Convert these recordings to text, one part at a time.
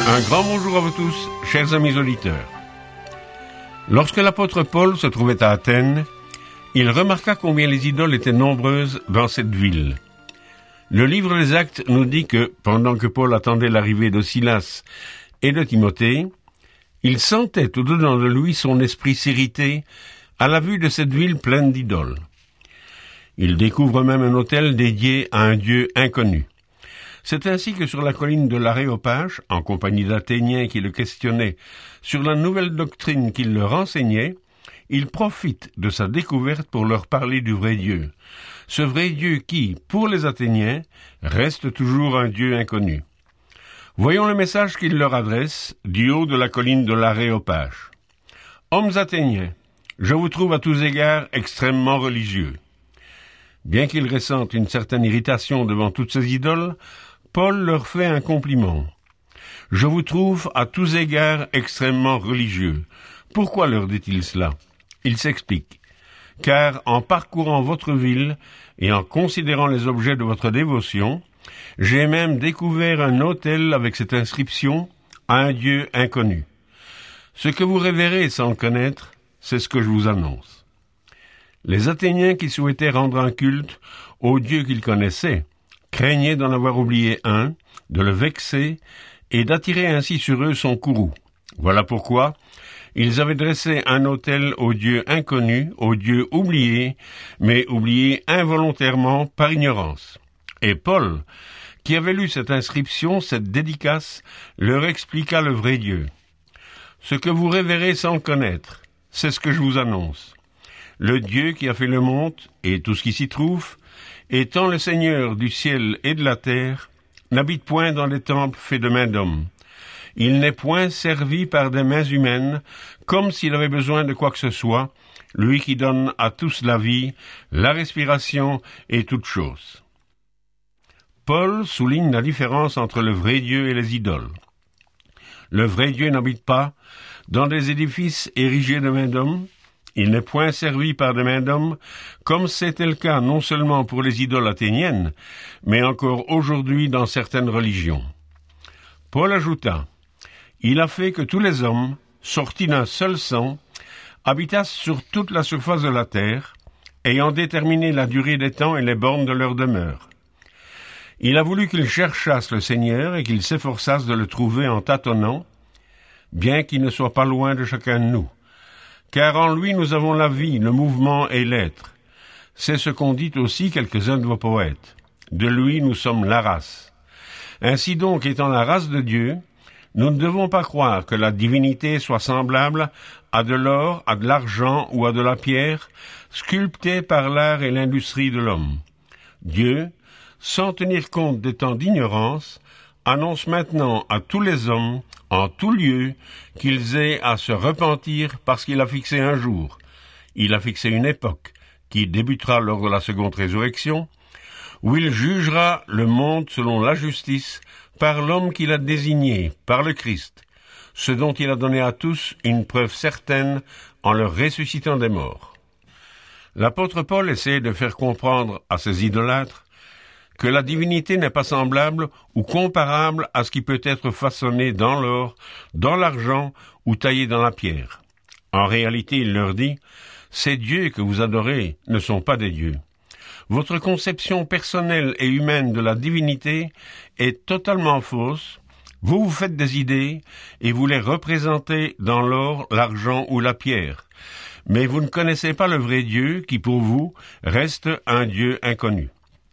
Un grand bonjour à vous tous, chers amis auditeurs. Lorsque l'apôtre Paul se trouvait à Athènes, il remarqua combien les idoles étaient nombreuses dans cette ville. Le livre des Actes nous dit que, pendant que Paul attendait l'arrivée de Silas et de Timothée, il sentait au-dedans de lui son esprit s'irriter à la vue de cette ville pleine d'idoles. Il découvre même un autel dédié à un dieu inconnu. C'est ainsi que sur la colline de l'Aréopage, en compagnie d'Athéniens qui le questionnaient sur la nouvelle doctrine qu'il leur enseignait, il profite de sa découverte pour leur parler du vrai Dieu. Ce vrai Dieu qui, pour les Athéniens, reste toujours un Dieu inconnu. Voyons le message qu'il leur adresse du haut de la colline de l'Aréopage. « Hommes Athéniens, je vous trouve à tous égards extrêmement religieux. » Bien qu'ils ressentent une certaine irritation devant toutes ces idoles, Paul leur fait un compliment. « Je vous trouve à tous égards extrêmement religieux. » Pourquoi leur dit-il cela? Il s'explique. « Car en parcourant votre ville et en considérant les objets de votre dévotion, j'ai même découvert un autel avec cette inscription « à un Dieu inconnu ». Ce que vous révérez sans le connaître, c'est ce que je vous annonce. Les Athéniens qui souhaitaient rendre un culte au Dieu qu'ils connaissaient craignaient d'en avoir oublié un, de le vexer et d'attirer ainsi sur eux son courroux. Voilà pourquoi ils avaient dressé un autel au Dieu inconnu, au Dieu oublié, mais oublié involontairement par ignorance. Et Paul, qui avait lu cette inscription, cette dédicace, leur expliqua le vrai Dieu. Ce que vous révérez sans le connaître, c'est ce que je vous annonce. Le Dieu qui a fait le monde et tout ce qui s'y trouve, étant le Seigneur du ciel et de la terre, n'habite point dans des temples faits de mains d'hommes. Il n'est point servi par des mains humaines, comme s'il avait besoin de quoi que ce soit, lui qui donne à tous la vie, la respiration et toutes choses. Paul souligne la différence entre le vrai Dieu et les idoles. Le vrai Dieu n'habite pas dans des édifices érigés de mains d'hommes. Il n'est point servi par des mains d'hommes, comme c'était le cas non seulement pour les idoles athéniennes, mais encore aujourd'hui dans certaines religions. Paul ajouta, « Il a fait que tous les hommes, sortis d'un seul sang, habitassent sur toute la surface de la terre, ayant déterminé la durée des temps et les bornes de leur demeure. Il a voulu qu'ils cherchassent le Seigneur et qu'ils s'efforçassent de le trouver en tâtonnant, bien qu'il ne soit pas loin de chacun de nous. Car en lui nous avons la vie, le mouvement et l'être. C'est ce qu'ont dit aussi quelques-uns de vos poètes. De lui nous sommes la race. Ainsi donc, étant la race de Dieu, nous ne devons pas croire que la divinité soit semblable à de l'or, à de l'argent ou à de la pierre, sculptée par l'art et l'industrie de l'homme. Dieu, sans tenir compte des temps d'ignorance, annonce maintenant à tous les hommes, en tout lieu, qu'ils aient à se repentir parce qu'il a fixé un jour. Il a fixé une époque, qui débutera lors de la seconde résurrection, où il jugera le monde selon la justice par l'homme qu'il a désigné, par le Christ, ce dont il a donné à tous une preuve certaine en leur ressuscitant des morts. L'apôtre Paul essaie de faire comprendre à ces idolâtres que la divinité n'est pas semblable ou comparable à ce qui peut être façonné dans l'or, dans l'argent ou taillé dans la pierre. En réalité, il leur dit, « Ces dieux que vous adorez ne sont pas des dieux. Votre conception personnelle et humaine de la divinité est totalement fausse. Vous vous faites des idées et vous les représentez dans l'or, l'argent ou la pierre. Mais vous ne connaissez pas le vrai Dieu qui, pour vous, reste un Dieu inconnu. »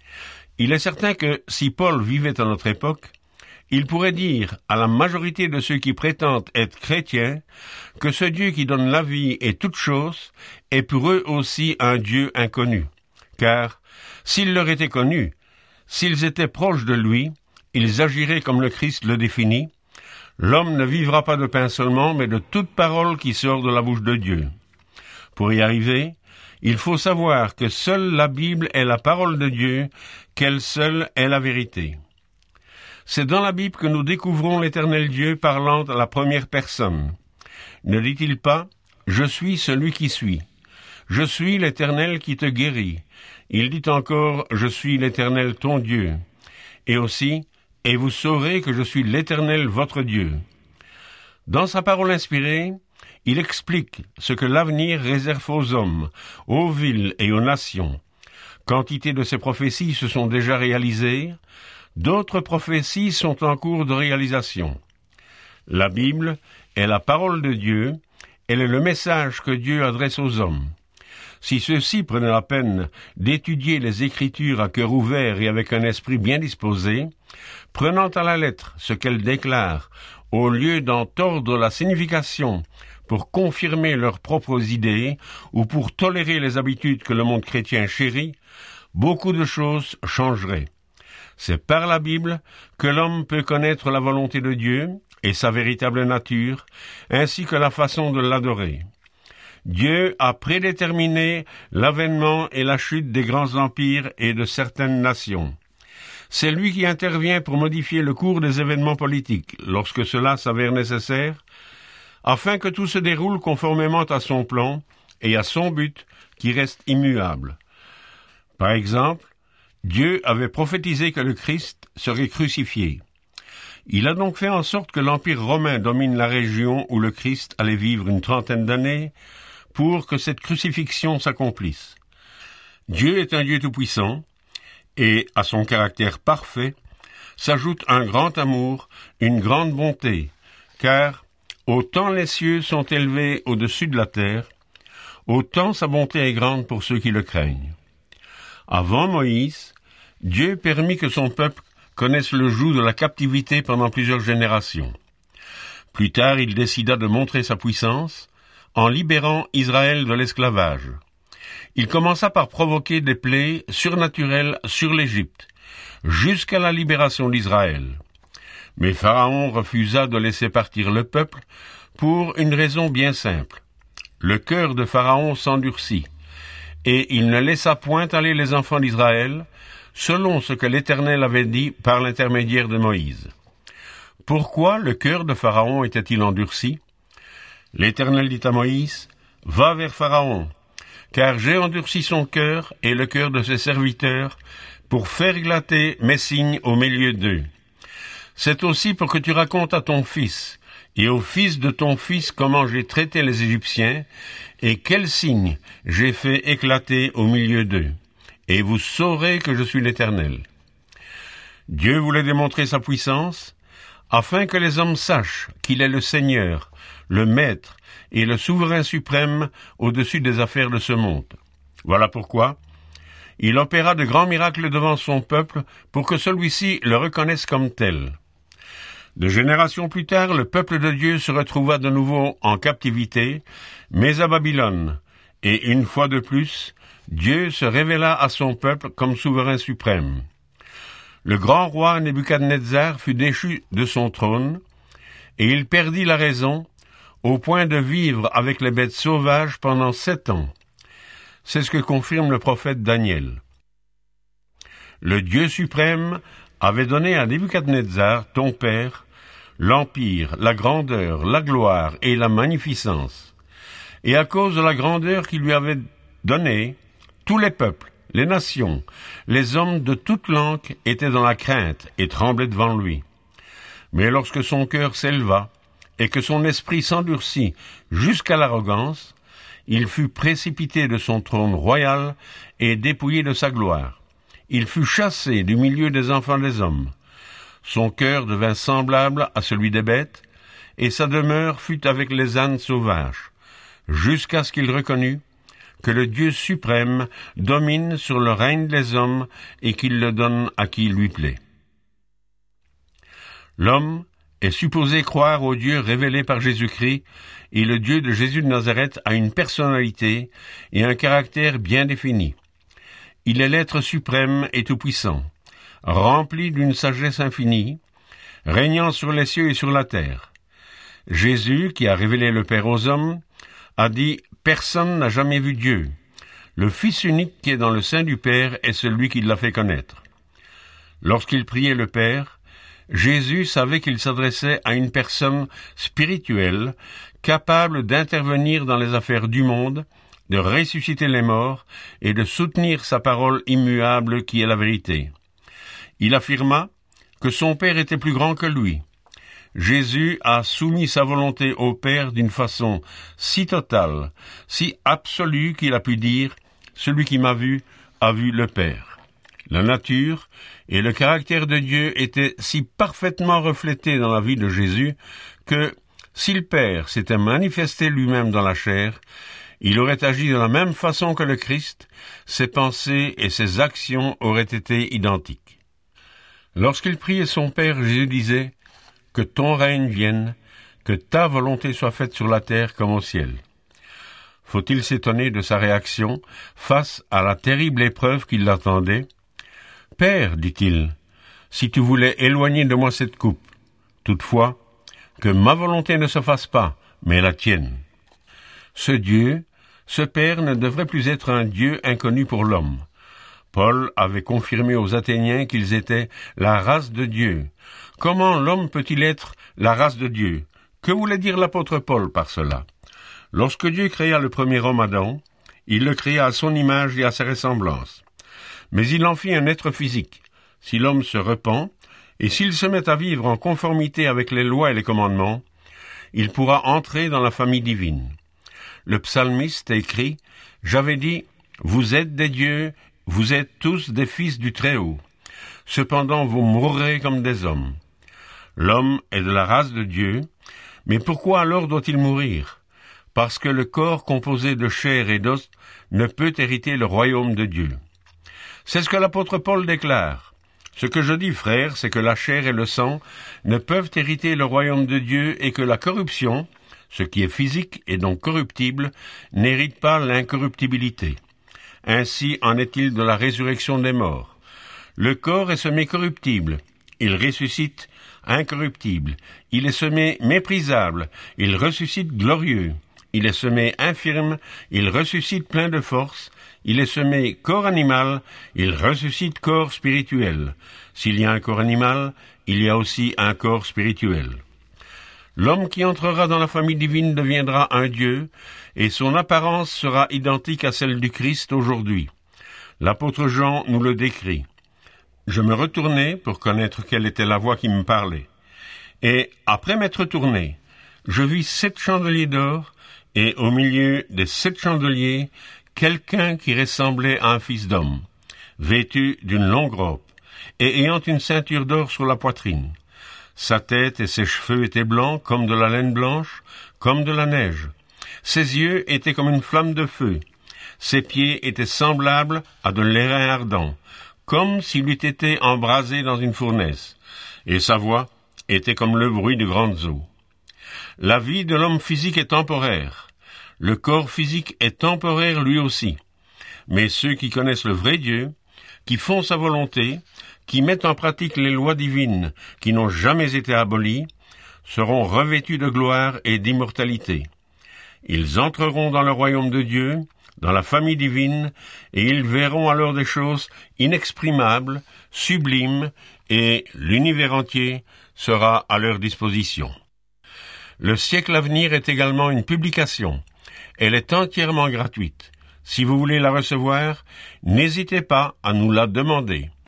Il est certain que, si Paul vivait à notre époque, il pourrait dire à la majorité de ceux qui prétendent être chrétiens que ce Dieu qui donne la vie et toutes choses est pour eux aussi un Dieu inconnu. Car, s'il leur était connu, s'ils étaient proches de lui, ils agiraient comme le Christ le définit. L'homme ne vivra pas de pain seulement, mais de toute parole qui sort de la bouche de Dieu. Pour y arriver, il faut savoir que seule la Bible est la parole de Dieu, qu'elle seule est la vérité. C'est dans la Bible que nous découvrons l'Éternel Dieu parlant à la première personne. Ne dit-il pas « Je suis celui qui suis ». Je suis l'Éternel qui te guérit. Il dit encore « Je suis l'Éternel ton Dieu ». Et aussi « et vous saurez que je suis l'Éternel votre Dieu. Dans sa parole inspirée, il explique ce que l'avenir réserve aux hommes, aux villes et aux nations. Quantité de ces prophéties se sont déjà réalisées, d'autres prophéties sont en cours de réalisation. La Bible est la parole de Dieu, elle est le message que Dieu adresse aux hommes. Si ceux-ci prenaient la peine d'étudier les Écritures à cœur ouvert et avec un esprit bien disposé, prenant à la lettre ce qu'elles déclarent, au lieu d'en tordre la signification pour confirmer leurs propres idées ou pour tolérer les habitudes que le monde chrétien chérit, beaucoup de choses changeraient. C'est par la Bible que l'homme peut connaître la volonté de Dieu et sa véritable nature, ainsi que la façon de l'adorer. Dieu a prédéterminé l'avènement et la chute des grands empires et de certaines nations. C'est lui qui intervient pour modifier le cours des événements politiques, lorsque cela s'avère nécessaire, afin que tout se déroule conformément à son plan et à son but qui reste immuable. Par exemple, Dieu avait prophétisé que le Christ serait crucifié. Il a donc fait en sorte que l'Empire romain domine la région où le Christ allait vivre une 30aine d'années pour que cette crucifixion s'accomplisse. Dieu est un Dieu tout-puissant et, à son caractère parfait, s'ajoute un grand amour, une grande bonté, car autant les cieux sont élevés au-dessus de la terre, autant sa bonté est grande pour ceux qui le craignent. Avant Moïse, Dieu permit que son peuple connaisse le joug de la captivité pendant plusieurs générations. Plus tard, il décida de montrer sa puissance en libérant Israël de l'esclavage. Il commença par provoquer des plaies surnaturelles sur l'Égypte, jusqu'à la libération d'Israël. Mais Pharaon refusa de laisser partir le peuple pour une raison bien simple. Le cœur de Pharaon s'endurcit, et il ne laissa point aller les enfants d'Israël, selon ce que l'Éternel avait dit par l'intermédiaire de Moïse. Pourquoi le cœur de Pharaon était-il endurci? L'Éternel dit à Moïse, « Va vers Pharaon, car j'ai endurci son cœur et le cœur de ses serviteurs, pour faire éclater mes signes au milieu d'eux. C'est aussi pour que tu racontes à ton fils et au fils de ton fils comment j'ai traité les Égyptiens et quels signes j'ai fait éclater au milieu d'eux. Et vous saurez que je suis l'Éternel. » Dieu voulait démontrer sa puissance, afin que les hommes sachent qu'il est le Seigneur, le Maître et le Souverain suprême au-dessus des affaires de ce monde. Voilà pourquoi il opéra de grands miracles devant son peuple pour que celui-ci le reconnaisse comme tel. De générations plus tard, le peuple de Dieu se retrouva de nouveau en captivité, mais à Babylone, et une fois de plus, Dieu se révéla à son peuple comme souverain suprême. Le grand roi Nebuchadnezzar fut déchu de son trône, et il perdit la raison, au point de vivre avec les bêtes sauvages pendant 7 ans. C'est ce que confirme le prophète Daniel. Le Dieu suprême avait donné à Nebuchadnezzar, ton père, l'empire, la grandeur, la gloire et la magnificence. Et à cause de la grandeur qu'il lui avait donnée, tous les peuples, les nations, les hommes de toute langue étaient dans la crainte et tremblaient devant lui. Mais lorsque son cœur s'éleva et que son esprit s'endurcit jusqu'à l'arrogance, il fut précipité de son trône royal et dépouillé de sa gloire. Il fut chassé du milieu des enfants des hommes. Son cœur devint semblable à celui des bêtes, et sa demeure fut avec les ânes sauvages, jusqu'à ce qu'il reconnût que le Dieu suprême domine sur le règne des hommes et qu'il le donne à qui lui plaît. L'homme est supposé croire au Dieu révélé par Jésus-Christ, et le Dieu de Jésus de Nazareth a une personnalité et un caractère bien définis. Il est l'être suprême et tout-puissant, rempli d'une sagesse infinie, régnant sur les cieux et sur la terre. Jésus, qui a révélé le Père aux hommes, a dit « Personne n'a jamais vu Dieu. Le Fils unique qui est dans le sein du Père est celui qui l'a fait connaître. » Lorsqu'il priait le Père, Jésus savait qu'il s'adressait à une personne spirituelle, capable d'intervenir dans les affaires du monde, de ressusciter les morts et de soutenir sa parole immuable qui est la vérité. Il affirma « que son Père était plus grand que lui. Jésus a soumis sa volonté au Père d'une façon si totale, si absolue qu'il a pu dire « Celui qui m'a vu a vu le Père ». La nature et le caractère de Dieu étaient si parfaitement reflétés dans la vie de Jésus que, si le Père s'était manifesté lui-même dans la chair, il aurait agi de la même façon que le Christ, ses pensées et ses actions auraient été identiques. Lorsqu'il priait son Père, Jésus disait « Que ton règne vienne, que ta volonté soit faite sur la terre comme au ciel ». Faut-il s'étonner de sa réaction face à la terrible épreuve qui l'attendait ? « Père, dit-il, si tu voulais éloigner de moi cette coupe, toutefois, que ma volonté ne se fasse pas, mais la tienne. » Ce Dieu, ce Père ne devrait plus être un Dieu inconnu pour l'homme. Paul avait confirmé aux Athéniens qu'ils étaient la race de Dieu. Comment l'homme peut-il être la race de Dieu ? Que voulait dire l'apôtre Paul par cela ? Lorsque Dieu créa le premier homme Adam, il le créa à son image et à sa ressemblance. Mais il en fit un être physique. Si l'homme se repent, et s'il se met à vivre en conformité avec les lois et les commandements, il pourra entrer dans la famille divine. Le psalmiste écrit « J'avais dit, vous êtes des dieux, vous êtes tous des fils du Très-Haut. Cependant vous mourrez comme des hommes. » L'homme est de la race de Dieu, mais pourquoi alors doit-il mourir ? Parce que le corps composé de chair et d'os ne peut hériter le royaume de Dieu. C'est ce que l'apôtre Paul déclare. Ce que je dis, frères, c'est que la chair et le sang ne peuvent hériter le royaume de Dieu et que la corruption, ce qui est physique et donc corruptible, n'hérite pas l'incorruptibilité. Ainsi en est-il de la résurrection des morts. Le corps est semé corruptible, il ressuscite incorruptible. Il est semé méprisable, il ressuscite glorieux. Il est semé infirme, il ressuscite plein de force. Il est semé corps animal, il ressuscite corps spirituel. S'il y a un corps animal, il y a aussi un corps spirituel. L'homme qui entrera dans la famille divine deviendra un Dieu, et son apparence sera identique à celle du Christ aujourd'hui. L'apôtre Jean nous le décrit. Je me retournai pour connaître quelle était la voix qui me parlait. Et, après m'être retourné, je vis 7 chandeliers d'or, et au milieu des 7 chandeliers, quelqu'un qui ressemblait à un fils d'homme, vêtu d'une longue robe, et ayant une ceinture d'or sur la poitrine. Sa tête et ses cheveux étaient blancs comme de la laine blanche, comme de la neige. Ses yeux étaient comme une flamme de feu. Ses pieds étaient semblables à de l'airain ardent, comme s'il eût été embrasé dans une fournaise, et sa voix était comme le bruit de grandes eaux. La vie de l'homme physique est temporaire. Le corps physique est temporaire lui aussi. Mais ceux qui connaissent le vrai Dieu, qui font sa volonté, qui mettent en pratique les lois divines qui n'ont jamais été abolies, seront revêtus de gloire et d'immortalité. Ils entreront dans le royaume de Dieu, dans la famille divine, et ils verront alors des choses inexprimables, sublimes, et l'univers entier sera à leur disposition. Le siècle à venir est également une publication. Elle est entièrement gratuite. Si vous voulez la recevoir, n'hésitez pas à nous la demander.